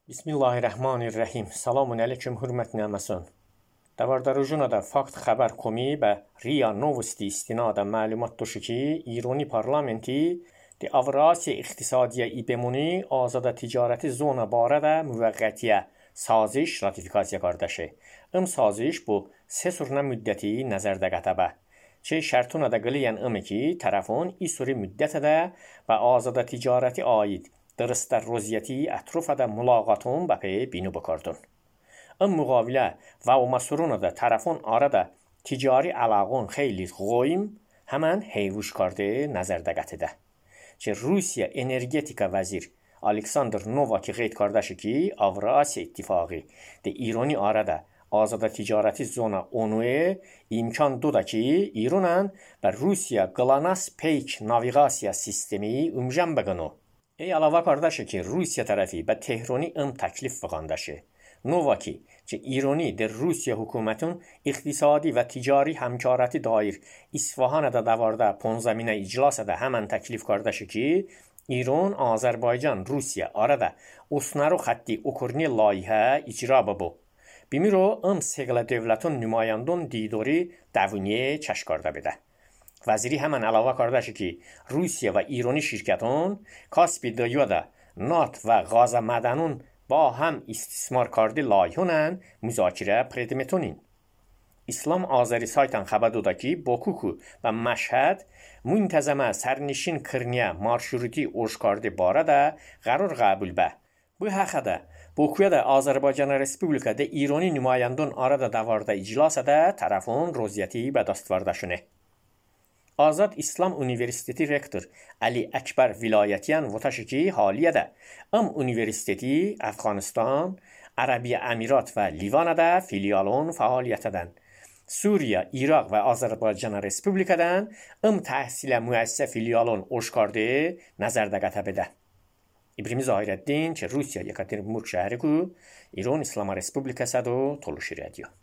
Bismillahirrahmanirrahim. Salamun aleyküm, hürmetli əməsən. Davardar fakt xəbər komi və RIA Novosti istinadən məlumat duşu ki, İrani parlamenti de Avrasiya İqtisadiyə İBEMUNi azada ticareti zona barədə müvəqqətiyə saziş ratifikasiya qardaşı. Saziş bu 3 sürünə müddəti nəzərdə qətəbə. Çi şərtuna da qılıyən ki, tərəfon isuri müddətədə və azada ticareti aid درست روزیتی اطراف دا ملاقاتون بپی بینو بکردن. مقابله و مسئولان دا طرفون آره تجاری علاقون خیلی قویم همان هیوش کرده نظر دقته ده. چه روسیه انرژتیکا وزیر الکساندر نوواکی قید کرده که اوراسیا اتفاقی ده ایرانی آره آزاد تجارتی زونا اونوه امکان دوده که ایرانن بر روسیه گلاناس پیک ناویگاسیا سیستمی امجم بگنو. Əlavə qardaşı ki, Rusiya tərəfi və Tehrani təklif vəqandaşı. Novaki ki, İrani der Rusiya hökumətin iqtisadi və ticari həmkarəti dair İsfahanədə davarda 15 iclasədə həmən təklif qardaşı ki, İran, Azərbaycan, Rusiya arada osnaru xətti okurni layihə icra bu. Bimiro seqlə dövlətin nümayəndon didori dəvuniyə çəşkarda bedə. وزیری همان علاوه کرده که روسیه و ایرانی شرکتان کاسپی دریادا نات و غاز معدنون با هم استثمار کرده لایحه‌ن مذاکره پردمتونین. اسلام آذری سایتان خبر داده که باکو و مشهد منتظم سرنشین کرنیه مارشروتی اوش کرده بارده قرار قبول به. Bu haqda Bakıda Azərbaycan Respublikada İrani nümayəndon arada davarda iclasada tərəfin roziyyəti və dastvardaşını. Azad İslam Üniversiteti rektor Ali Ekber Vilayetiyan vataşı ki haliye de Üniversiteti Afganistan, Arabiya Emirat ve Livanada filialon fəaliyyət edən. Suriye, İraq ve Azərbaycan Respublikadan təhsilə müəssisə filialon oşkardı nəzərdə qətəbədə. İbrahim Zahirəddin ki Rusiya Yekaterinburg şəhəri ku İran İslam Respublikası da toluşur ediyor.